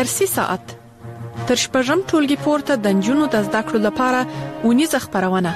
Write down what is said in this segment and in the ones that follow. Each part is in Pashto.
درسي ساعت تر شپږم ټولګي پورته د نجونو د زده کړو لپاره ونیزه خپرونه.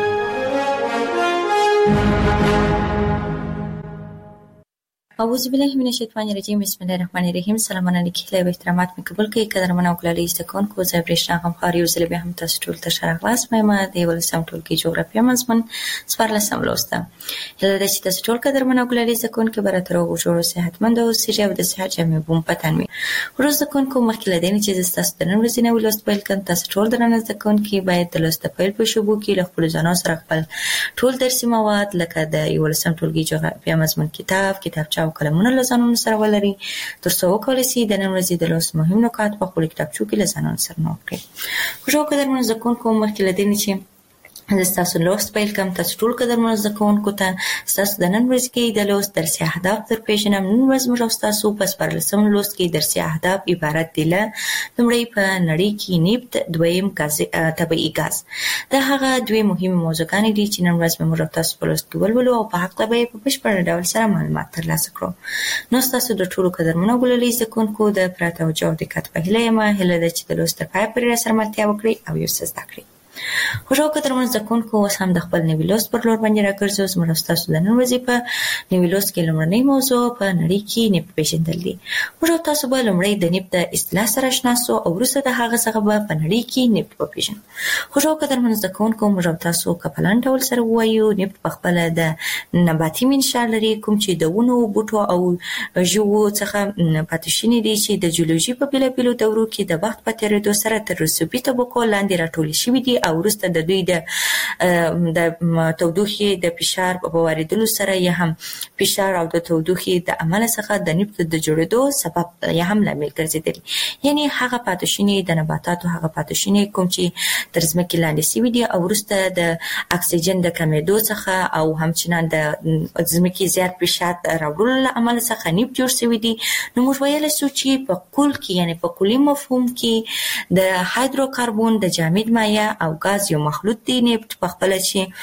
اعوذ بالله من الشیطان الرجیم. بسم الله الرحمن الرحیم. سلام علیکم له احترامات می قبول کړئ قدرمن او کلالي استکون کو زه برېښنا غم خاري او زله به هم تاسو ټول ته شرغلاس مې د ولسم ټولګي جغرافیه مضمون سپارلسم لوسته. هله د چې تاسو ټول قدرمن او کلالي استکون کې براتر او جوړو صحتمند او سجاو د صحت جامع بوم پتن می ورځ د کو مخکله دین چې تاسو د نن ورځې نو لوست پیل کړئ. تاسو ټول درنه استکون کې باید د لوست پیل په شوبو کې له خپل ځانو سره خپل ټول درسي مواد لکه د ولسم ټولګي جغرافیه مضمون کتاب او کلمونه لزانون سره ولري ترڅو وکولای شي د نن ورځې د لوست مهم نکات په خپل کتابچو کې لزانون سره نوٹ کړئ. خوشو قدرمن زکونکو مخکې لدین چې تاسو لوست پیل کوم. تاسو ټول قدرمن زکونکو ته تاسو د نن ورځې کې د لوست درسي اهداف در پیژنم. نن ورځ موږ تاسو په سپارلسم لوست کې درسي اهداف عبارت دي له لومړی په نړۍ کې نفت، دویم طبيعي ګاز. دا هغه دوه مهمه موضوعګانې دي چې نن ورځ موږ تاسو په لوست کې ولولو او په حق به په بشپړ ډول سره معلومات ترلاسه کړو. نو تاسو د ټولو قدرمنو ګلولي زکونکو د پراته او جو دقت په هیله یم هله د چې د لوست په پای سره ملتیا وکړي او یو څه زده کړئ. خوشو قدرمن زکونکو اوس هم د خپل نوي لوست پر لور باندې راګرځو. زموږ تاسو د نن ورځې په نوي لوست کې لومړنۍ موضوع په نړۍ کې نفت پیژندل دي. موږ تاسو به لومړی د نفت د اصطلاح سره آشنا سو او وروسته د هغه څخه به په نړۍ کې نفت وپیژنو. خوشو قدرمن زکونکو موږ تاسو په پلان ډول سره وایو نفت په خپل د نباتي منشأ لري کوم چې د ونو بوټو او ژوو څخه پاتې شوي دي چې د جیولوژي په بیلابیلو دورو کې د وخت په تیریدو سره تر رسوبي طبقو لاندې راټول شوي دي او وروسته د دوی د تودوخې د فشار په واردولو سره یا هم فشار او د تودوخې د عمل څخه د نفت د جوړېدو سبب یا هم لامل ګرځېدلی. یعنی هغه پاتشینی د نباتاتو هغه پاتشینی کوم چې تر ځمکې لاندې سوي دي او وروسته د اکسیجن د کمېدو څخه او همچنان د ځمکې زیات فشار راوړلو له عمل څخه نفت جوړ سوي دي. نو موږ ویلی سو چې په کل کې یعنی په کلي مفهوم کې د هایدروکاربون د جامد مایع او ګاز یو مخلوط دی. نفت په خپل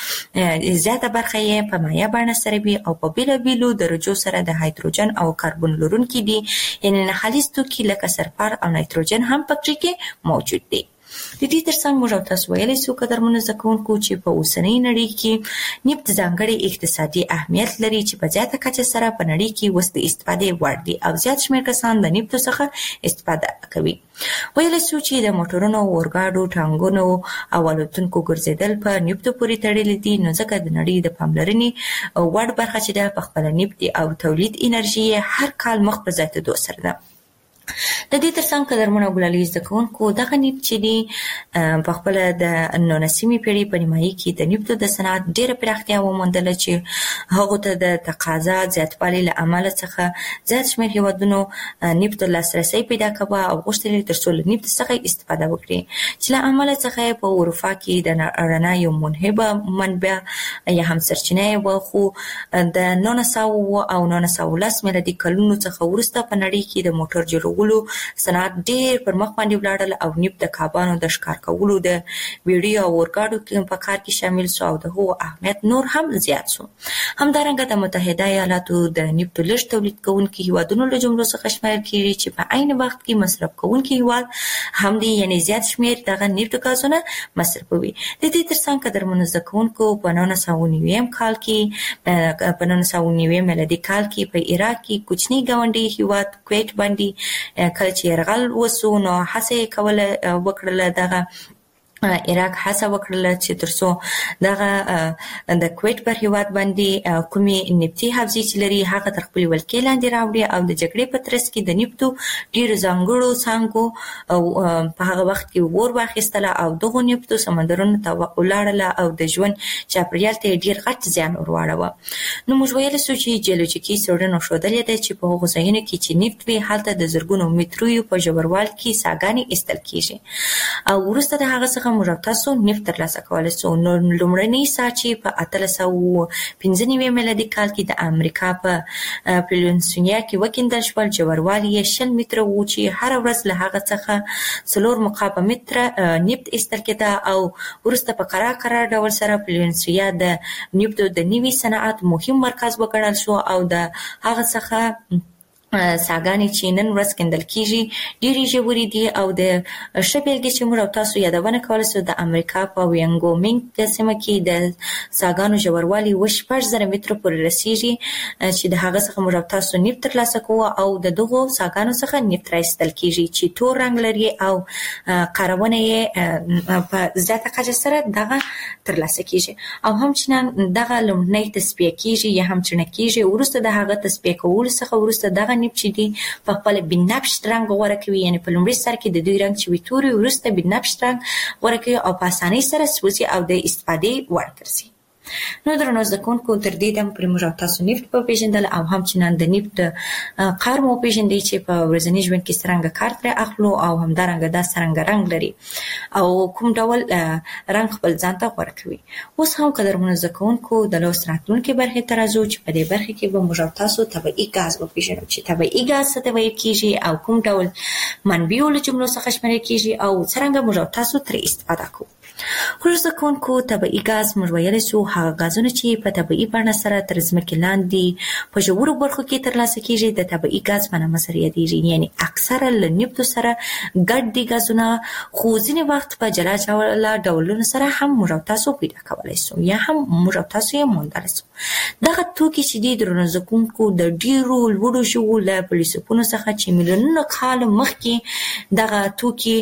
چې زیاته برخه یې په مایع بڼه سره وي او په بیلابیلو درجو سره د هایدروجن او کاربن لرونکي دي. یعنی ناخالص توکي لکه سلفر او نایتروجن هم پکې کې موجود دي. د دې ترڅنګ موږ تاسو ویلی سو قدرمنو زکونکو چې په اوسنۍ نړۍ کې نفت ځانګړی اقتصادي اهمیت لري چې په زیاته کچه سره په نړۍ کې اوس د استفادې وړ دي او زیات شمېر کسان د نفتو څخه استفاده کوي. ویلی سو چې د موټرونو، اورګاډو، ټانګونو او الوتونکو ګرځېدل په نفتو پورې تړلي دي. نو ځکه د نړۍ د پاملرنې وړ برخه چې ده په خپله نفت او تولید انرژي هر کال مخ په زیاتېدو سره ده. د دې ترڅنګ قدرمنو ګلالي زکونکو دغه نفت چې دی په خپل د 19مې پیړۍ په نیمایي کې د نفتو د صنعت ډیره پراختیا وموندله چې هغو ته د تقاضا زیاتوالي له امله څخه زیات شمېر هیوادونو نفتو لاسرسی پیدا کوه او غوښتل یې تر څو له نفت څخه استفاده وکړي چې له امله څخه یې په اروپا کې د رڼا یو منهبه منبع یا هم سرچینه یې وه. خو د 1900 او 1910 میلادي کلونو څخه وروسته په نړۍ کې د موټر جوړولو صنعت ډېر پر مخ باندې ولاړل او نفت د کابانو د ښکار کولو د ویډیو او اورګاډو په کار کې شامل سو او د هغو اهمیت نور هم زیات سو. همدارنګه د متحده ایالاتو د نفتو لږ تولید کوونکي هیوادونو له جملو څخه شمېرل کېږي چې په عین وخت کې مصرف کوونکي هیواد هم دی. یعنې زیات شمېر دغه نفتو ګازونه مصرفوي. د دې ترڅنګ قدرمنو زده کوونکو په 1990 کال کې په 1990 میلادي کال کې په عراق کې کوچني ګاونډي هیواد کویت باندې کله چې یرغل وسو نو هڅه وکړله دغه عراق هڅه وکړله چې ترڅو دغه د کویت پر هیواد باندې کومې نفتي حوزې چې لري هغه تر خپلې ولکې لاندې راوړي او د جګړې په ترڅ کې د نفتو ډېرو ځانګړو څانګو او په هغه وخت کې اور واخیستله او دغو نفتو سمندرونو ته ولاړله او د ژوند چاپېریال ته یې ډېر غټ زیان ورواړوه. نو موږ ویلی سو چې جیولوجیکي څېړنو ښودلې ده چې په هغو ځایونو کې چې نفت وي هلته د زرګونو مترو په ژوروال کې څاګانې ایستل کېږي او وروسته د هغه څخه موږ تاسو نفت ترلاسه کولی سو. نو لومړنۍ ساه چې په 1895 میلادي کال کې د امریکا په پلینسونیا کې وکیندل شول ژوروالی یې 60 متره و چې هره ورځ له هغه څخه 4 مکعب متره نفت ایستل کېده او وروسته په قرار ډول سره پلینسونیا د نفتو د نوي صنعت مهم مرکز وګڼل شو او د هغه څخه ساګانې چې نن ورځ کندل کیږي ډېری ژورې دي او د شبېلګې چې موږ تاسو یادونه کول سو د امریکا په وینګومینګ سیمه کې د ساګانو ژوروالی 1.0 متر پورې رسیږي چې د هغه څخه موږ تاسو نفت ترلاسه کوو او د دغو ساګانو څخه نفت راایستل کیږي چې تور رنگ لري او کارونه یې په زیاته کچه سره دغه ترلاسه کیږي او همچنان دغه لومړنۍ تصفیه کیږي یا هم چڼه کیږي ورسته د هغه تصفیه کول څخه ورسته دغه نفت چې دی په خپل بنفش رنگ غوړه کوي یعنی په لومړي سر کې د دوی رنگ چې وي توري ورسته بنفش رنگ غوړه کوي او په اسانۍ سره سوځي او د استفادې وړ ګرځي. نو درنو زده کوونکو تر دې دم پر موږ تاسو نفت په پیژندل او همچنان د نفت کار مو پیژندې چې په ورځني ژوند کې څنګه کار تر اخلو او همدارنګه دا څنګه رنگ لري او کوم ډول رنگ خپل ځان ته غوړه کوي. اوس هم قدرمنو زده کوونکو د لوست راتلونکو برخې ته راځو چې په دې برخه کې به موږ تاسو طبيعي غاز په پیژنو چې طبيعي غاز څه ته ویل کیږي او کوم ډول منبعو له جملو څخه شمیرل کیږي او څنګه موږ تاسو ترې استفاده کوو. خصوصا کوونکو طبيعي غاز موږ ویل سو هغه غازونه چې په طبيعي بڼه سره تر ځمکې لاندې په ژورو برخو کې ترلاسه کیږي د طبيعي غاز په نامه سره یادېږي یعنی اکثره له نفت سره ګډ دي غازونه خو ځینې وخت په جلا جلا ډولونو سره هم موږ تاسو پیدا کولای شو یا هم موږ تاسو یې موندل شو. دغه توکي چې د درنو کوونکو د ډیرو لوړو ژوو له فلسفونو څخه چې میلیونونه کال مخکې دغه توکي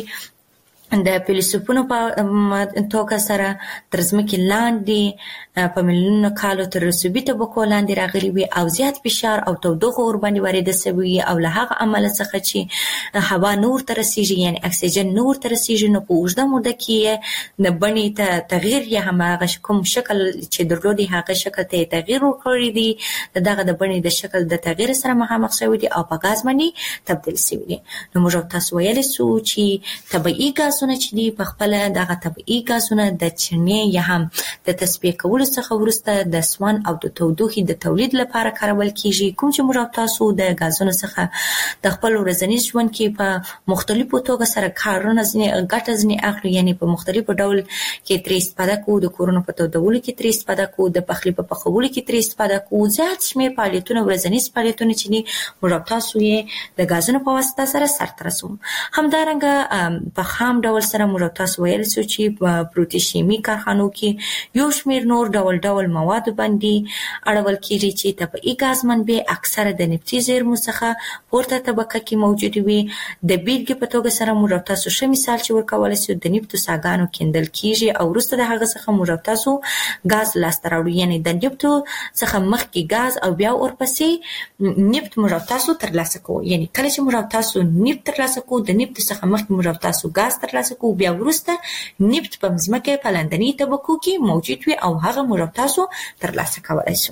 د فلسفونو په توګه سره تر ځمکې لاندې په میلیونونو کالو تر رسوبي طبقو لاندې راغلي وي او زیات فشار او تودوخه ور باندې وارده شوی او له هغه عمل څخه چې هوا نور ته رسیږي یعنی اکسیجن نور ته رسیږي نو په اوږده موده کې د بڼې ته تغییر یا هم هغه کوم شکل چې درلودي هغه شکل ته تغییر ورکړی دی دغه د بڼې د شکل د تغییر سره مخامخ شوی دی او په غاز باندې تبدیل شوی دی. نو موږ تاسو ویل سو چې طبيعي غازونه چې دی په خپل دغه طبيعي غازونه د چڼې یا هم د تصفیه کولو څخه ورسته د سوان او د تودوخې د تولید لپاره کارول کیږي کوم چې موږ تاسو د غازونو څخه د خپل ورځني ژوند کې په مختلفو توګه سره کارونه ځنې ګټه ځنې اخلي یعنی په مختلفو ډول کې ترې استفاده کوو د کورونو په تودولو کې ترې استفاده کوو د پخلي په پخولو کې ترې استفاده کوو زیات شمېر فعالیتونه ورځني فعالیتونه چې موږ تاسو یې د غازونو په واسطه سره سرته رسوو. همدارنګه په خام ډول سره موږ تاسو ویل سو چې پروتیشیمي کارخانو کې یو شمېر نور ډول مواد باندې اړول کیږي چې طبيعي غاز منبع اکثره د نفتي زیرمو څخه پورته طبقه کې موجود وي. د بیلګې په توګه سره موږ تاسو ښه مثال چې ورکول شو د نفتو ساګانو کیندل کیږي او وروسته د هغه څخه موږ تاسو غاز لاسته راوړو یعنی د نفتو څخه مخکې غاز او بیا ورپسې نفت موږ تاسو ترلاسه کوو یعنی کله چې موږ تاسو نفت ترلاسه کوو د نفت څخه مخکې موږ تاسو غاز ترلاسه کوو بیا وروسته نفت په ځمکه په لاندنۍ طبقو کې موجود وي او هغه موږ تاسو ترلاسه کولای شو.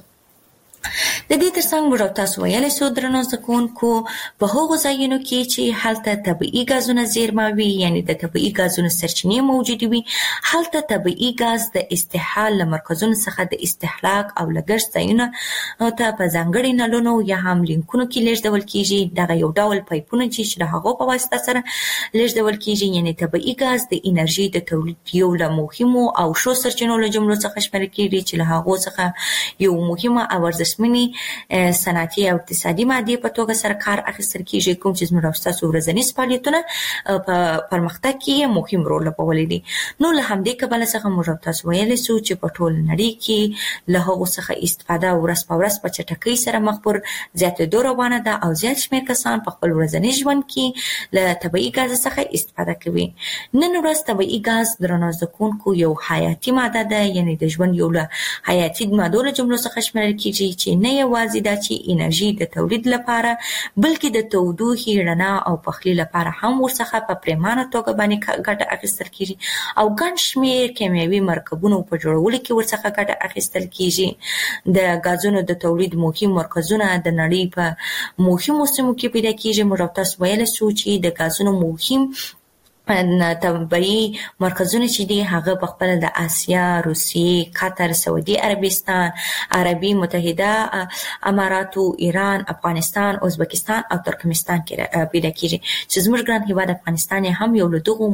د دې ترڅنګ موږ تاسو ویلای شو درنو زده کوونکو په هغو ځایونو کې چې هلته طبيعي غازونه زیرمه وي یعنی د طبيعي غازونو سرچینې موجود وي هلته طبيعي غاز د استحال له مرکزونو څخه د استهلاک او لګښت ځایونه ته په ځانګړي نلونو یا هم لینکونو کې لیږدول کیږي. دغه یو ډول پایپونه چې د هغو په واسطه سره لیږدول کیږي یعنی طبيعي غاز د انرژي د تولید یو له مهمو او ښو سرچینو له جملو څخه شمیرل کیږي چې له هغو څخه یو مهمه او ارزښتمنې صنعتي او اقتصادي مادي په توګه سره کار اخیستل کیږي کوم چې زموږ تاسو ورځني فعالیتونه په پرمختګ کې مهم رول لوبولی دي. نو له همدې کبله څخه موږ تاسو ویلای شو چې په ټول نړۍ کې له هغو څخه استفاده ورځ په ورځ په چټکۍ سره مخ پر زیاتېدو روانه ده او زیات شمېر کسان په خپل ورځني ژوند کې له طبيعي غاز څخه استفاده کوي. نن ورځ طبيعي غاز درنو زده کوونکو یو حیاتي ماده ده یعنی د ژوند یو له حیاتي مادو له جملو څخه شمیرل کیږي چې نه یوازې دا چې انرژي د تولید لپاره بلکې د تودوخې رڼا او پخلي لپاره هم ورڅخه په پریمانه توګه باندې ګټه اخیستل کیږي او ګڼ شمېر کیمیاوي مرکبونو په جوړولو کې ورڅخه ګټه اخیستل کیږي. د غازونو د تولید مهم مرکزونه د نړۍ په مهمو سیمو کې پیدا کیږي. موږ تاسو ویل شو چې د غازونو مهم طبي مرکزونه چې دي هغه په خپل د آسیا، روسیې، قطر، سعودي عربستان، عربي متحده اماراتو، ایران، افغانستان، ازبکستان او ترکمنستان کې پیدا کیږي چې زموږ ګران هیواد افغانستان هم یو له دغو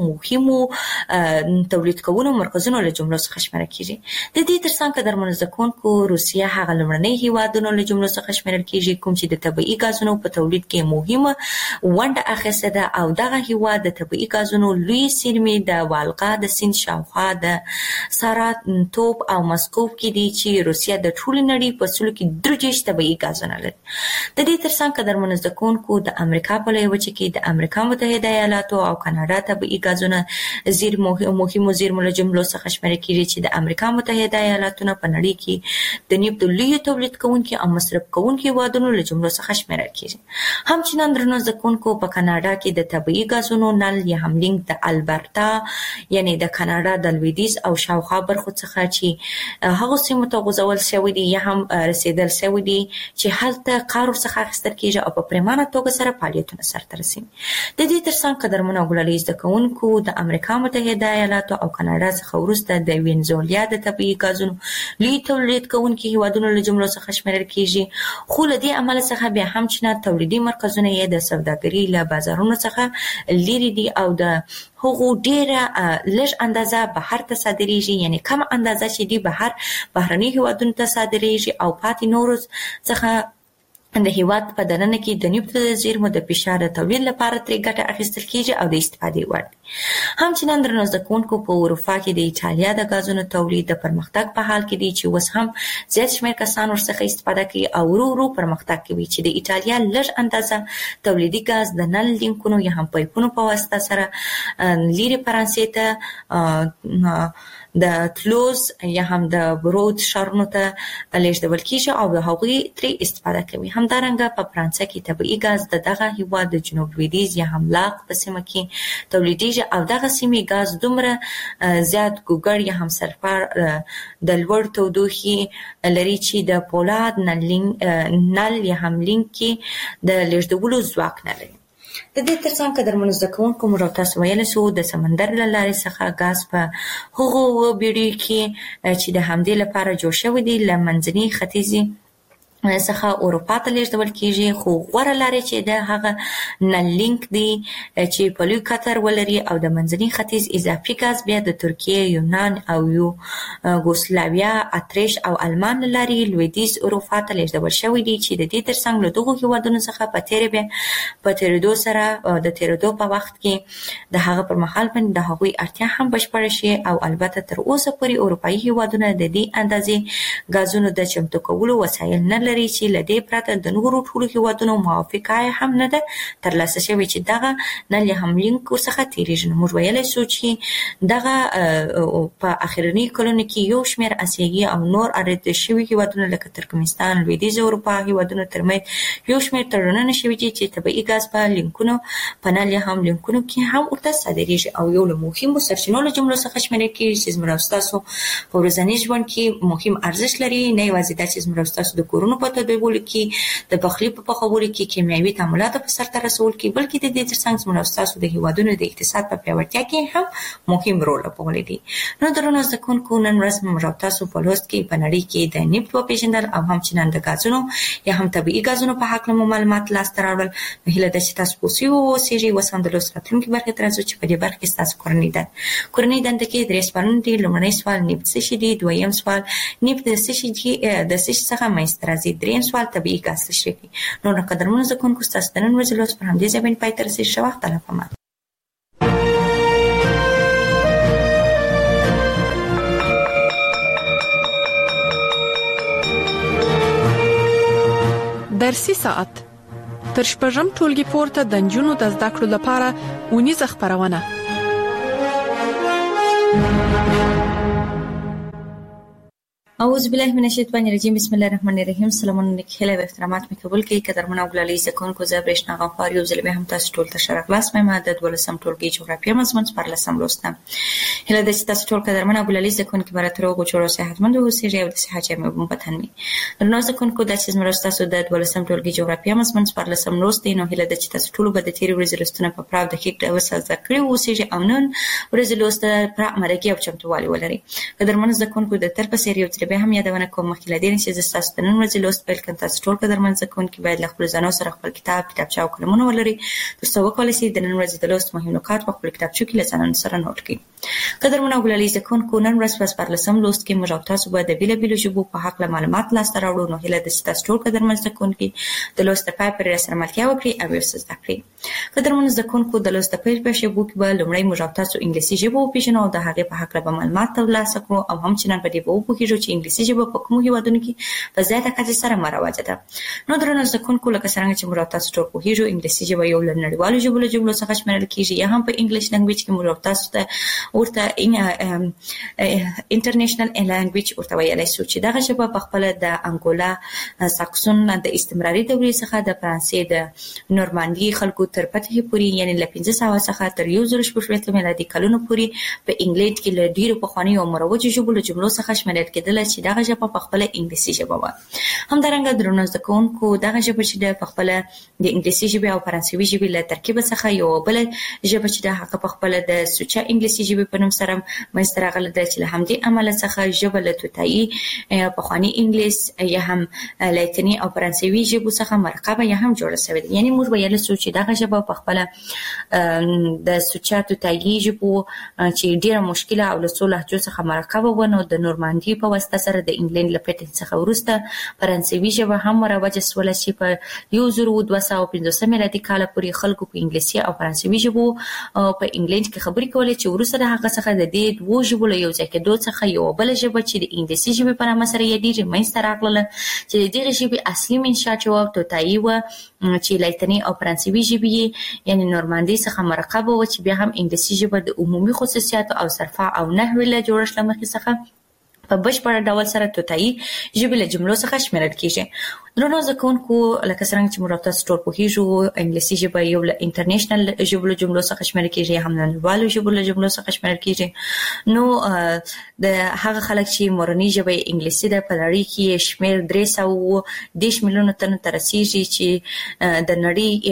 مهمو تولید کوونکو مرکزونو له جملو څخه شمېرل کیږي. د دې ترڅنګ قدرمنو زده کوونکو روسیه هغه لومړنی هیوادونو له جملو څخه شمېرل کیږي کوم چې د طبي غازونو په تولید کې مهمه ونډه اخیسته ده او دغه هیواد د طبي غازونو لوی سیمې د والغا د سیند شاوخوا د ساراتوپ او مسکوف کې دي چې روسیه د ټولې نړۍ په سلو کې 33 طبي غازونه لري. د دې ترڅنګ قدرمنو زده کوونکو د امریکا په لویه وچه کې د امریکا متحده ایالاتو او کاناډا طبي غازونه مهمو زیرمو له جملو څخه شمېرل کیږي چې د امریکا متحده ایالاتونو په نړۍ کې د نفت لوی تولید کوونکي او مصرف کوونکي هیوادونو له جملو څخه شمېرل کیږي. همچنان درنو زده کوونکو په کاناډا کې د طبي غازونو نل یا هم د البرتا یعنی د کاناډا د لویدیځ او شاوخوا برخو څخه چې هغه سیمو ته غځول شوی دي یا هم رسیدل شوی دي چې هلته قارو څخه اخیستل کیږي او په پریمانه توګه سره فعالیتونه سرته رسوي. د دې ترڅنګ قدرمنو ګلالي زده کوونکو د امریکا متحده ایالاتو او کاناډا څخه وروسته د وینزویلا د طبي غازونو لوی تولید کوونکي هیوادونو له جملو څخه شمېرل کیږي خو له دې عمل څخه بیا هم چې تولیدي مرکزونه یې د سوداګرۍ له بازارونو څخه لري دي او د هغو ډیره لږ اندازه بهر ته صادریږي یعنی کم اندازه چې دی بهرني هیوادونو ته صادریږي او پاتې نورو څخه د هیواد په دننه کې د نفت زیرمو د فشار تولید لپاره ترې ګټه اخیستل کیږي او د استفادې وړ دي. همچنان درنو زده کوونکو په اروپا کې د ایټالیا د غازونو تولید د پرمختګ په حال کې دی چې اوس هم زیات شمېر کسان ورڅخه استفاده کوي او ورو پرمختګ کوي چې د ایټالیا لږ اندازه تولیدي غاز د نل لینکونو یا هم پایپونو په واسطه سره لیرې فرانسې ته د تلوز یا هم د برود ښارونو ته لیږدول کیږي او د هغوی ترې استفاده کوي. همدارنګه په فرانسه کې طبیعي ګاز د دغه هیواد د جنوب لویدیځ یا هم لاق په سیمه کې تولیدیږي او دغه سیمې ګاز دومره زیات ګوګړ یا هم سلفر د لوړ تودوخې لري چې د پولاد نل یا هم لینک کې د لیږدولو ځواک نه لري. د دې ترڅنګ قدرمنو زده کوونکو موږ تاسو ویلی سو د سمندر له لارې څخه ګاز په هغو بیړیو کې چې د همدې لپاره جوړ شوي دي له منځني ختیځې څخه اروپا ته لیږدول کیږي خو غوره لارې چې د هغه نل لینک دی چې په لوی قطر ولري او د منځني ختیځ اضافي ګاز بیا د ترکیه، یونان او یوګوسلاویا، اتریش او المان له لارې لویدیځ اروپا ته لیږدول شوي دي چې د دې ترڅنګ له دغو هیوادونو څخه په تېرېدو سره د تېرېدو په وخت کې د هغه پر مهال باندې د هغوی اړتیا هم بشپړه شي او البته تر اوسه پورې اروپایي هیوادونه د دې اندازې ګازونو د چمتو کولو وسایل نه لري چې له دې پرته د نورو ټولو هیوادونو موافقه هم نه ده ترلاسه شوې چې دغه نل هم لینک ورڅخه تېرېږي. نو موږ ویلی شو چې دغه په اخرني کلونو کې یو شمېر اسیایي او نور اړیدل شوي هیوادونه لکه ترکمنستان، لویدیځ اروپا هیوادونو ترمنځ یو شمېر تړونونه شوي دي چې طبیعي ګاز په لینکونو په نل یا هم لینکونو کې هم ورته صادریږي او یو له مهمو سرچینو له جملو څخه شمېرل کېږي چې زموږ او ستاسو په ورځني ژوند کې مهم ارزښت لري. نه یوازې دا چې زموږ او ستاسو د کورونو په تدبیرولو کې د پخلي په پخولو کې کیمیاوي تعاملاتو په سرته رسول کې بلکې د دې ترڅنګ زموږ او ستاسو د هیوادونو د اقتصاد په پیاوړتیا کې هم مهم رول لوبولی دی. نو درنو زده کوونکو نن ورځ موږ او تاسو په لوست کې په نړۍ کې د نفت وپېژندل او همچنان د ګازونو یا هم طبیعي ګازونو په هکله مو معلومات لاسته راوړل. نو هیله ده چې تاسو پوه سوي واوسېږئ. اوس هم د لوست راتلونکي برخې ته راځو چې په دې برخه کې ستاسو کورنۍ دنده کې 3 سوالونه دي. لومړنی سوال نفت څه شی دی، دویم سوال نفت د څه شي څخه منځته راځي، دریم سوال طبیعي ګاز څه شی دی. نو قدرمنو زده کوونکو ستاسو د نن ورځې لوست پر همدې ځای باندې پای ته رسېږي. ښه وخت الله پامان. درسي ساعت تر شپږم ټولګي پورته د نجونو د زده کړو لپاره اونیزه خپرونه. اعوذ بالله من الشیطان الرجیم بسم الله الرحمن الرحیم. سلامونه نیکهله و احترامات می قبول کړئ قدرمن او ګلالي زکونکو زه برېښنا غفار یو ځل به هم تاسو ټول ته ښه راغلاست. مې د 12 ټولګي جغرافیه مضمون څوارلسم لوستم. هله د تاسو ټول قدرمن او ګلالي زکونکو براتر او جوړو صحتمند اوسئ او د صحت مې په پتن وي. نو زکونکو د چې مرسته تاسو د 12 ټولګي جغرافیه مضمون څوارلسم لوست دی. نو هله د تاسو ټول به د تیری ورځې لوستنه په پراو د هیڅ ډول سره کړی اوسئ او نن ورځې لوست پر مرګي او چمتووالي ولري. قدرمن زکونکو د تر په سری او تر به هم یادونه کوم مخکې لدین چې تاسو د نن ورځې لوست پیل کړئ. تاسو ټول قدرمن زکونکو باید له خپل ځانو سره خپل کتابچه او قلمونه ولري ترڅو وکولای شئ د نن ورځې د لوست مهم نکات په خپل کتابچه کې له ځان سره نوٹ کړئ. قدرمن ګلالي زکونکو نن ورځ په 14 لوست کې موږ تاسو به د بیلابیلو ژبو په حق معلومات لاسته راوړو. نو هله د تاسو ټول قدرمن زکونکو د لوست په پای پر سره ملتیا وکړي او یې زده کړئ. قدرمن زکونکو د لوست په پیل ژبو کې به لومړی موږ تاسو انګلیسي ژبه وپیژنو او د هغې په حق به معلومات ترلاسه کړو او هم چې نن په دې به وپوهیږو چې انګلیسي ژبه په کومو هیوادونو کې په زیاته کچه سره مروجه ده. نو درنو زکونکو لکه څنګه چې موږ تاسو ټول پوهیږو انګلیسي ژبه یو له نړیوالو ژبو څخه شمیرل کیږي یا هم په انګلیش لنګویج کې موږ تاسو ته ورته انټرنیشنل لنګویج ورته ویلای شو چې دغه ژبه په خپل د انګولا ساکسون د استمراري دورې څخه د فرانسې د نورماندي خلکو تر فتح پورې یعنی له 1500 څخه تر 1600 میلادي کلونو پورې په انګلیش کې له ډیرو پخوانیو او مروجو ژبو څخه شمیرل کېدل چې دغه ژبه په خپل انګلیسي ژبه و. همدارنګه درنو زکونکو دغه ژبه چې د خپل د انګلیسي ژبې او فرانسوي ژبې له ترکیب څخه یو بل ژبه چې د حق په خپل د سوچا انګلیسي ژبې په نوم سره منځته راغله ده چې له همدې عمل څخه ژبه له توتایي پخوانی انګلیس یا هم لاتینی او فرانسوي ژبو څخه مرکبه یا هم جوړه شوې ده. یعنی موږ ویل شو چې دغه ژبه په خپل د سوچا توتایي ژبو چې ډیره مشکله او له څو لهجو څخه مرکبه ونه د نورماندي په واسطه سره د انګلند له فتح څخه وروسته فرانسوي ژبه هم مروجه شوله چې په 1215 میلادي کال پورې خلکو په انګلیسي او فرانسوي ژبو په انګلند کې خبرې کولې چې وروسته د هغه څخه د دې دوه ژبو له یو ځای کېدو څخه یو بل ژبه چې د انګلیسي ژبې په نامه سره یادېږي منځته راغله چې د دې ژبې اصلي منشا چې و توتایي و چې لاتینی او فرانسوي ژبې یعنی نورماندي څخه مرکب و چې بیا هم انګلیسي ژبه د عمومي خصوصیاتو او صرفه او نحوي له جوړښت لمخې څخه په بشپړ ډول سره توتایي ژبې له جملو څخه شمیرل کیږي. درنو زکونکو لکه څنګه چې موږ تاسو ټول پوهیږو انګلیسي ژبه یو له انټرنیشنل ژبو له جملو څخه شمیرل کیږي هم د نړیوالو ژبو له جملو څخه شمیرل کیږي. نو د هغه خلک چې مورنۍ ژبه انګلیسي ده په نړۍ کې شمیر 310 میلیونه تنو ته رسیږي چې د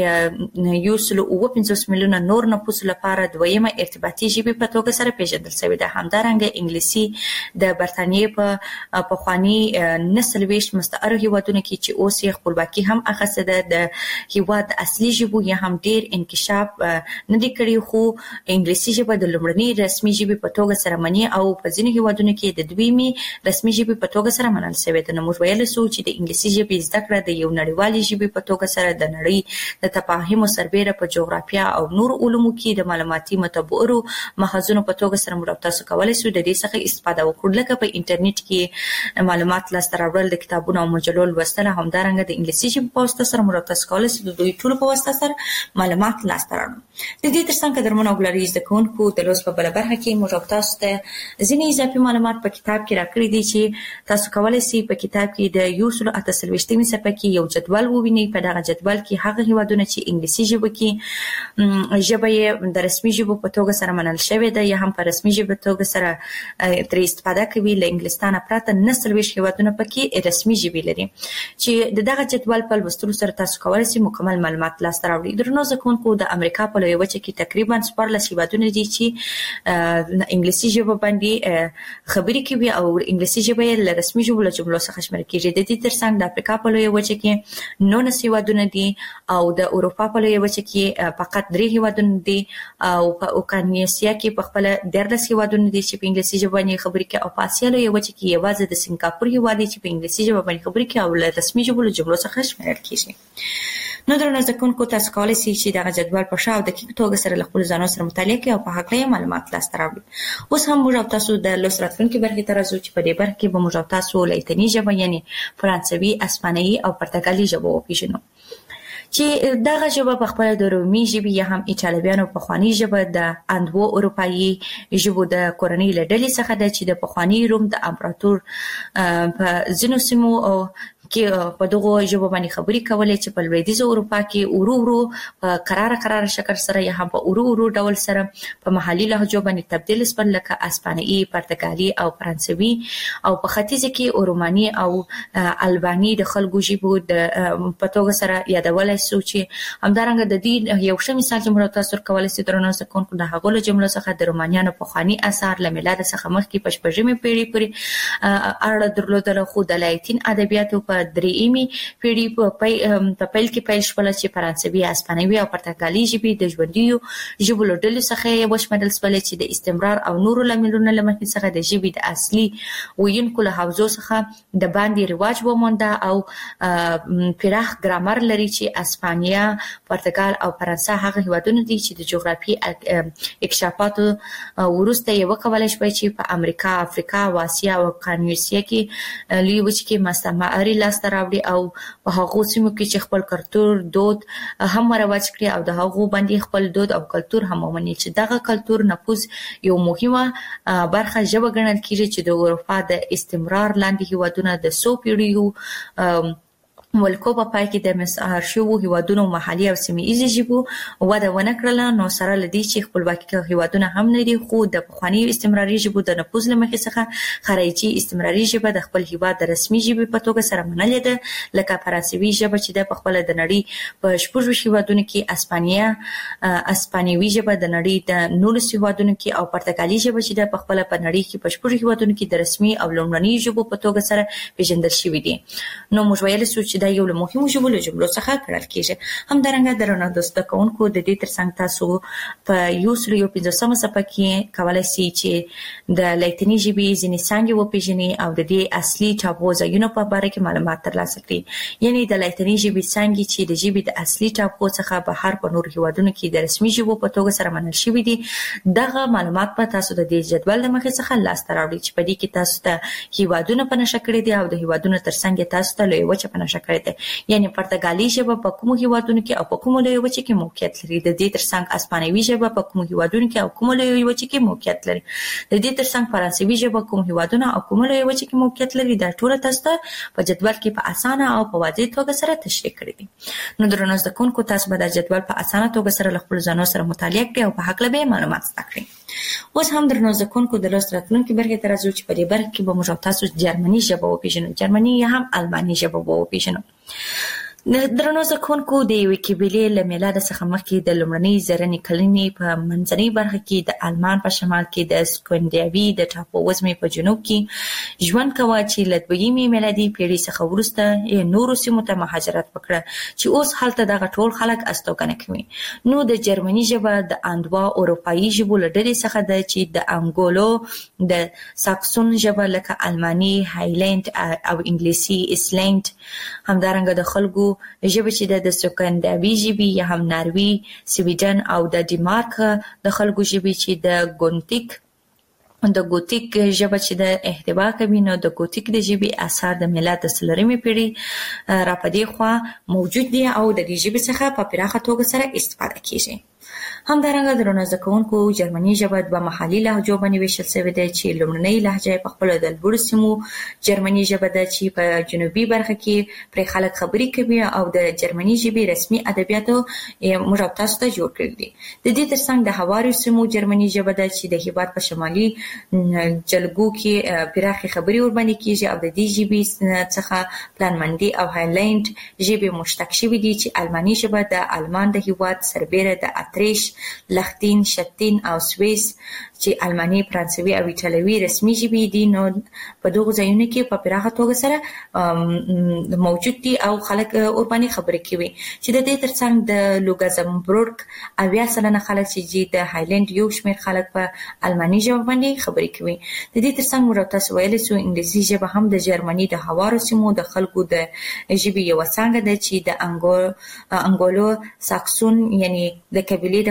نړۍ 150 میلیونه نور نفوس لپاره دویمه ارتباطي ژبه په توګه سره پیژندل شوې ده. همدارنګه انګلیسي د برتانیې په پخوانی نسل ویش مستعمره هیوادونو کې چې اوس یې خپلواکي هم اخیسته ده د هیواد اصلي ژبو یا هم ډیر انکشاف نه دی کړی خو انګلیسي ژبه د لومړنۍ رسمي ژبې په توګه سره مني او په ځینو هیوادونو کې د دویمي رسمي ژبې په توګه سره منل شوې ده. نو موږ ویل شو چې د انګلیسي ژبې زده کړه د یو نړیوالې ژبې په توګه سره د نړۍ د تفاهم سربېره په جغرافیا او نور علومو کې د معلوماتي مطبوعو محاذونو په توګه سره موږ تاسو کولای شو د دې څخه استفاده وکړو لکه په انټرنیټ کې معلومات لاسته راوړل د کتابونو او مجلو لوستل همدارنګه د انګلیسي ژبې په واسطه سره موږ تاسو کولای شئ د دوی ټولو په واسطه سره معلومات لاسته راوړو. د دې ترڅنګ قدرمن او ګلالي زکونکو د لوست په بل برخه کې موږ تاسو ته ځینې اضافي معلومات په کتاب کې راکړي دي چې تاسو کولای شئ په کتاب کې د 138 صفحې کې یو جدول ووینئ. په دغه جدول کې هغه هیوادونه چې انګلیسي ژبه کې ژبه یې د رسمي ژبو په توګه سره منل شوې ده یا هم په رسمي ژبه توګه سره ترې استفاده کوي له انګلستانه پرته نسل ویش هیوادونه پکې رسمي ژبې لري چې دغه جدول په لوستلو سره تاسو کولای شئ مکمل معلومات لاسته راوړئ. درنو زکونکو د امریکا په لویه وچه کې تقریبا 14 هیوادونه دي چې انګلیسي ژبه باندې خبرې کوي او انګلیسي ژبه له رسمي ژبو له جملو څخه شمیرل کیږي. د دې ترڅنګ د افریقا په لویه وچه کې 19 هیوادونه دي او د اروپا په لویه وچه کې فقط 3 هیوادونه دي او په اوکرانیسیا کې په خپل 13 هیوادونه دي چې په انګلیسي ژبه باندې خبرې کوي او په اسیا لویه وچه کې یوازې د سنگاپور هیواد چې په انګلیسي ژبه باندې خبرې کوي او له رسمي ژبو له جملو څخه شمیرل کیږي. نو درنو زکونکو تاسو کولای شئ چې دغه جدول په شاو د دقیق توګه سره له خپل ځانو سره مطالعه کړئ او په هغه معلومات لاسته راوړئ. اوس هم موږ تاسو د لوست راتلونکي برخې ته راځو چې په دې برخه کې به موږ تاسو لاتینی ژبه یعنی فرانسوي، اسپانوي او پرتګالي ژبه وپیژنو چې دغه ژبه په خپل د رومي ژبې یا هم ایټالویانو په خواني ژبه د اندو اروپایي ژبو د کورنۍ لړلې څخه ده چې د پخوانی روم د امپراتور په ځینو سیمو کې په دغه ژبه باندې خبرې کولې چې په لویدیځ اروپا کې ورو په قرار شکل سره یا هم په ورو ډول سره په محلي لهجو باندې تبدیل شول لکه اسپانیایی، پرتګالي او فرانسوي، او په ختیځ کې روماني او الباني د خلکو ژبو د پټوګه سره یادولای شو چې همدارنګه د دې یو ښه مثال چې موږ تاسو کولای شو درنو څخه د هغو جملو څخه د رومانیانو په خواني اثار له میلاد څخه مخکې په شپږمې پیړۍ پورې اړه درلودله، خو د لاتین ادبیاتو په درېیمې پیړۍ په پیل کې پیل شول چې فرانسوي، اسپانوي او پرتګالي ژبې د ژوندیو ژبو له ډلې څخه یې وشمېرل شول چې د استمرار او نورو لاملونو له مخې څخه د ژبې د اصلي ویونکو له حوزو څخه د باندې رواج ومونده او پراخ ګرامر لري چې اسپانیا، پرتګال او فرانسه هغه هیوادونه دي چې د جغرافي اکتشافاتو وروسته یې وکولای شوی چې په امریکا، افریقا او اسیا او اوقیانوسیا کې لوی وچ کې مستعمري لاس راوړي او په هغو سیمو کې چې خپل کلتور دود هم رواج کړي او د هغو باندې خپل دود او کلتور هم ومني چې دغه کلتور نفوذ یو مهمه برخه ژبه ګڼل کیږي چې د اروپا د استمرار لاندې هیوادونه د 100 پیړیو ملکو په پای کې د مساحر شو هیوادونو محلي او سیمه‌ایزه ژبو وده ونه کړله، نو سره لدی چې خپلواکي هیوادونه هم نه دي، خو د پخوانی استمراري ژبو د نفوذ لمخې څخه خارجي استمراري ژبه د خپل هیواد د رسمي ژبې په توګه سره منلې ده، لکه فرانسوي ژبه چې د خپل د نړۍ په شپږ هیوادونو کې اسپانیوي ژبه د نړۍ د 19 هیوادونو کې او پرتګالي ژبه چې د خپل په نړۍ کې په شپږ هیوادونو کې د رسمي او لومړني ژبو په توګه سره پیژندل شوې دي. نو موږ ویل چې دا یو له مهمو ژبو له جملو څخه ګڼل کیږي. همدارنګه درنو دوستو کوونکو د دې ترڅنګ تاسو په یو سل یو 15 صفحه کې کولای شئ چې د لاتینی ژبې ځینې څانګې وپیژنئ او د دې اصلي ټاپو ځایونو په اړه کې معلومات ترلاسه کړئ. یعنی د لاتینی ژبې څانګې چې د ژبې د اصلي ټاپو څخه بهر په نور هیوادونو کې د رسمي ژبو په توګه سره منل شوي دي، دغه معلومات په تاسو د دې جدول د مخې څخه لاسته راوړي چې په دې کې تاسو ته هیوادونه په نښه کړي دي او د هیوادونو ترڅنګ تاسو ته لوی وچه په نښه کړي دي. یعنی پرتګالي ژبه په کومو هیوادونو کې او په کومو لوی وچه کې موقعیت لري، د دې ترڅنګ اسپانوي ژبه په کومو هیوادونو کې او کومو لوی وچه کې موقعیت لري، د دې ترڅنګ فرانسوي ژبه کوم هیوادونه او کومو لوی وچه کې موقعیت لري. دا ټول تاسو ته په جدول کې په اسانه او په واضح توګه سره تشریح کړی دي. نو درنو زده کوونکو تاسو به دا جدول په اسانه توګه سره خپل ځانو سره مطالعه کړئ او په حق له معلومات زده کړئ. اوس هم درنو زده کوونکو د لوست راتلونکي برخې ته راځو چې په دې برخه کې به موږ تاسو جرمني ژبه وپیژنو، جرمني یا هم الماني ژبه وپیژنو. درنو زده کوونکو د یوې قبیلې له میلاد څخه مخکې د لومړنۍ زرینې کلنې په منځنۍ برخه کې د آلمان په شمال کې د سکاندیناوي د ټاپو وزمې په جنوب کې ژوند کوه چې له دویمې میلادي پیړۍ څخه وروسته یې نورو سیمو ته مهاجرت وکړه چې اوس هلته دغه ټول خلک استوګنه کوي. نو د جرمني ژبه د اندوا اروپایي ژبو له ډلې څخه ده چې د انګولو د ساکسون ژبه لکه الماني، هایلند او انګلیسي ایسلنډ، همدارنګه د خلکو ژبه چې د سکاندیناوي ژبې یا هم ناروی، سویډن او د ډنمارک د خلکو ژبې چې د ګوتیک ژبه چې د احتوا کوي. نو د ګوتیک د ژبې اثار د میلاد د 4مې پیړۍ را پدې خوا موجود دي او د دې ژبې څخه په پراخه توګه سره استفاده کیږي. همدارنګه درنو زده کوونکو جرمني ژبه دوه محلي لهجو باندې ویشل شوې ده چې لومړنۍ لهجه په خپل د لوړو سیمو جرمني ژبه ده چې په جنوبي برخه کې پر خلک خبرې کوي او د جرمني ژبې رسمي ادبیاتو موږ تاسو ته جوړ کړل دي. د دې ترڅنګ د هوارو سیمو جرمني ژبه ده چې د هیواد په شمالي جلګو کې پراخه خبرې ور باندې کیږي او د دې ژبې څخه پلانمندي او هایلند ژبې مشتق شوې دي چې الماني ژبه د آلمان د هیواد سربېره د اتریش، لختین، شتین او سویس چې الماني، فرانسوي او ایټالوي رسمي ژبې دي. نو په دغه ځایونو کې په پراخه توګه سره موجود دي او خلک اور باندې خبرې کوي چې د دې ترڅنګ د لوګزامبورګ 80% خلک چې د هایلند یو شمېر خلک په الماني ژبه باندې خبرې کوي. د دې ترڅنګ موږ تاسو ویل شو انګلیسي ژبه هم د جرمني د هوارو سیمو د خلکو د ژبې یو څنګه ده چې د انګولو ساکسون یعنی د قبیلې د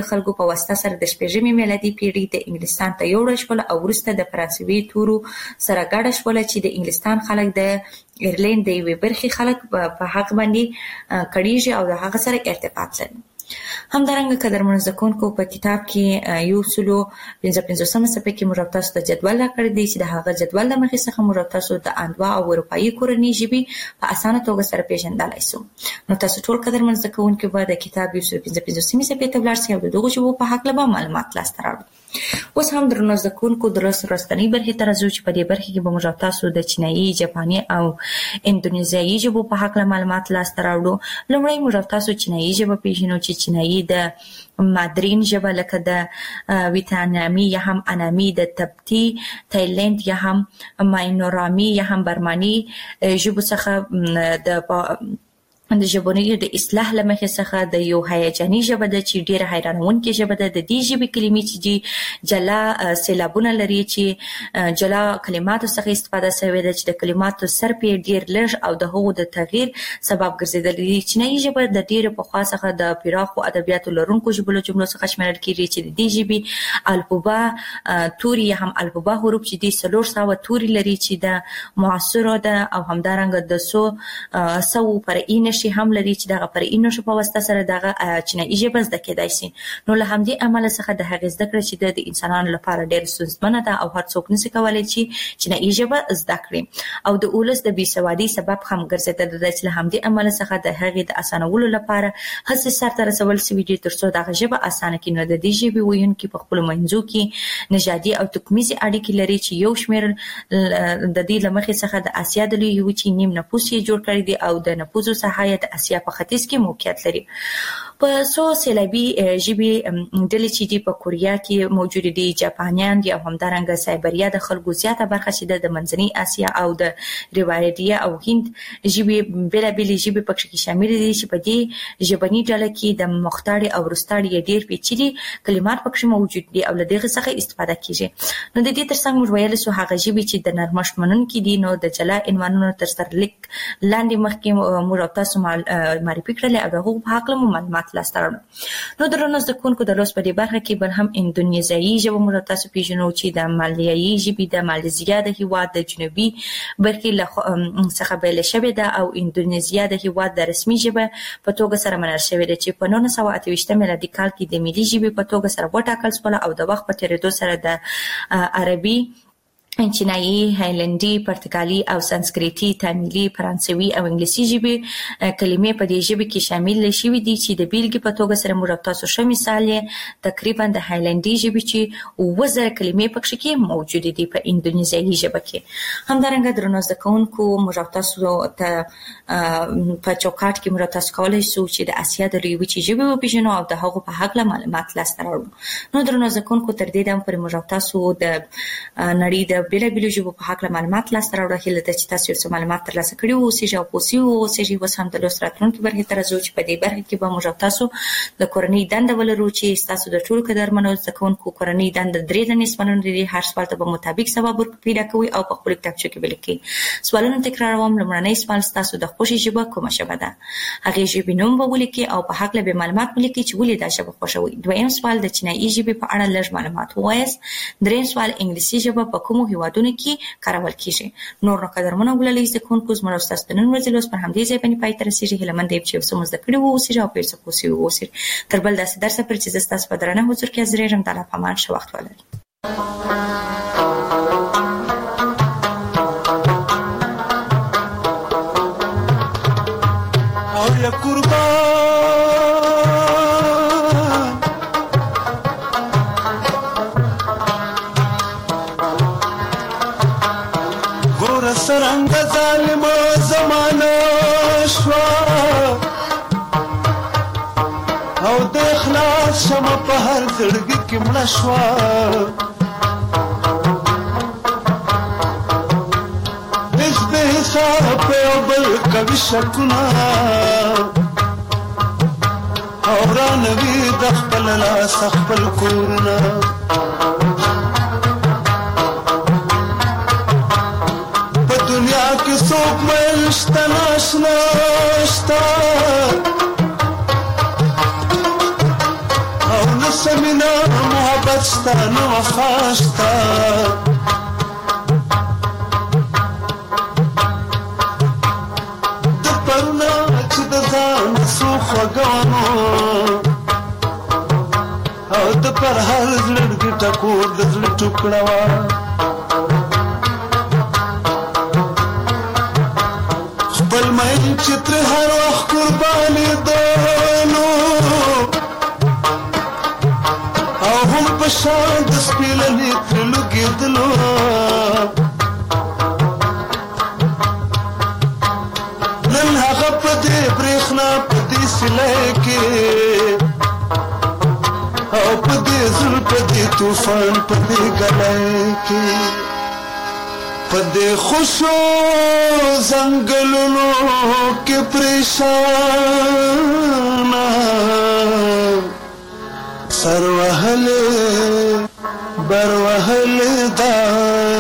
خلکو په واسطه سره د 15 میلادي پیړۍ د انګلستان ته یوړل شول او وروسته د فرانسوي تورو سره ګډ شول چې د انګلستان خلک د ایرلند د یوې برخې خلک په حق باندې کړيږي او د هغه سره ارتباط لري. همدارنګه قدرمن زکونکو په کتاب کې یو سلو 55 صفحه کې موږ تاسو ته جدول راکړی دی چې د هغه جدول د مخې څخه موږ تاسو د اندوا او اروپאי کورنۍ ژبې په اسانه توګه سره پیژندلای شو. نو تاسو ټول قدرمن زکونکو به د کتاب یو سلو 55 صفحه ته ولاړ شئ او دغه ژبو په حق له معلومات لاسته راوړئ. اوس هم درنو زکونکو درس راستنی برخې ته راځو چې په دې برخې کې به موږ تاسو د چینایي، جاپاني او اندونیزیایي ژبو په حق له معلومات لاسته راوړو. لومړی موږ تاسو چینایي ژبه پیژنو چې چینایي د مادرین ژبه لکه د ویتنامي یا هم انامي، د تبتي، تایلند یا هم ماینورامي یا هم برماني ژبو څخه د ژبونیو د اصلاح لمخې څخه د یو هیجاني ژبه ده چې ډیره حیرانونکې ژبه ده. د دې ژبې کلمې چې جلا سیلابونه لري چې جلا کلماتو څخه استفاده شوې ده چې د کلماتو سر په ډیر لږ او د هغو د تغییر سبب ګرځېدلې دي. چینایي ژبه د ډیره پخوا څخه د پراخو ادبیاتو لرونکو ژبو له جملو څخه شمیرل کیږي چې د دې ژبې الفبا توري یا هم الفبا حروف چې دي 400 توري لري چې د معاصره ده او همدارنګه د 100 فرعي شي هم لري چې دغه فرعي نښو په واسطه سره دغه چینایي ژبه زده کېدای شي. نو له همدې امله څخه د هغې زده کړه چې د انسانانو لپاره ډېر ستونزمنه ده او هر څوک نشي کولی چې چینایي ژبه زده کړي او د اولس د بېسوادۍ سبب هم ګرځېدلی ده چې له همدې امله څخه د هغې د اسانولو لپاره هڅې سرته رسول شوي دي تر څو دغه ژبه اسانه کړي. نو د دې ژبې ویونکي په خپلو منځو کې نژادي او توکمیزې اړیکې لري چې یو شمېر د دې له مخې څخه د اسیا د لویې وچې نیم نفوس یې جوړ کړی دی او د نفوسو ساحه د اسیا په ختیځ کې موقعیت لري. په څو سیلابي ژبې ډلې چې دي په کوریا کې موجود دي، جاپانیان دي او همدارنګه سایبریا د خلکو زیاته برخه چې د منځنۍ اسیا او د روایدیه او هند ژبې بېلابېلې ژبې پکې کې شامل دي چې په دې ژبني ډله کې د مختاړي او وروستاړي ډېر پیچلي کلمات پکې موجود دي او له دغه څخه استفاده کیږي. نو د دې ترڅنګ موږ ویل سو هغه ژبې چې د نرمښت منونکي دي نو د جلا عنوانونو تر سرلیک لاندې مخکې موږ تاسو معرفي کړل او دغه په حق له معلومات لاسته راوړل. نو درنو زکونکو د لوست په دې برخه کې بل هم اندونیزیایي ژبه موږ تاسو پیژنو چې د مالیایي ژبې د مالیزیا د هیواد د جنوبي برخې څخه بیل شوې ده او اندونیزیا د هیواد د رسمي ژبه په توګه سره منل شوې ده چې په 1928 میلادي کال کې د ملي ژبې په توګه سره وټاکل شوه او د وخت په تیریدو سره د عربي، چینایي، هالندي، پرتګالي او سانسکریتي، تاميلي، فرانسوي او انګلیسي ژبې کلمې په دې ژبه کې شامل شوي دي چې د بیلګې په توګه سره موږ تاسو ښه مثال یې تقریبا د هالندي ژبې چې 2000 کلمې پکې کې موجود دي په اندونیزیایي ژبه کې. همدارنګه درنو زکونکو موږ تاسو ته په چوکاټ کې موږ تاسو کولای شو چې د اسیا د لویې وچې ژبې وپېژنو او د هغو په حق له معلومات لاسته راوړو. نو درنو زکونکو تر دې دم پورې موږ تاسو د نړۍ د بیلابېلو ژبو په حق له معلومات لاسته راوړل. هیله ده چې تاسو یو معلومات ترلاسه کړي اوسئ او پوه شوي اوسئ. اوس هم د لوست راتلونکي برخې ته راځو چې په دې برخه کې به موږ تاسو د کورنۍ دنده ولرو چې تاسو د ټولو قدرمنو زده کوونکو کورنۍ دنده 3 دندې سوالونه لري. هر سوال ته به مطابق ځواب پیدا کوئ او په خپل کتابچه کې ولیکئ. سوالونه تکراروم. لومړنی سوال تاسو د خوښې ژبه کومه ژبه ده؟ هغې ژبې نوم به ولیکئ او په حق له معلومات ولیکئ چې ولې دا ژبه خوښوئ. دویم سوال د چینایي ژبې په اړه لږ معلومات ووایاست. دریم سوال انګلیسي ژبه په کومو هیوادونو کې کارول کیږي. نور نو قدرمنو ولولئ زکونکو زموږ استاد د نن ورځې لوست پر همدې ځای باندې پای ته رسیږي. هیله مند یم چې اوس مو زده کړي وو اوسئ او په څه پوه شوي اوسئ. تر بل داسې درس پورې چې زه ستاسو په درنه حضور کې حاضر یم. د الله په امان ښه وخت ولرئ. سرنګ ظالم زمانه شوا او د اخلاص شمه په هر زړګي کې مړه شوا. هیڅ بې حساب یو بل کوي شکونه او رانوي د خپل لاس خپل کورونه. دنیا کې څوک مې شته ناشنا شته او نه سمینا محبت ستا نو وفا شتا د پرونه چې د ځان سو خوږوانو او د پر هر زړګي ټکور د زړه ټوکړه وه خپل مین چې تر هر وخت قربانېدلو او هم په شان د سپېلنې ترې لوګېدلو نن هغه په دې برېښنا په دې سیلۍ کې او په دې زړه په دې طوفان په دې ګلۍ کې په دې خوشو زنګلونو کې پریشانه سر وهلې بر وهلې دا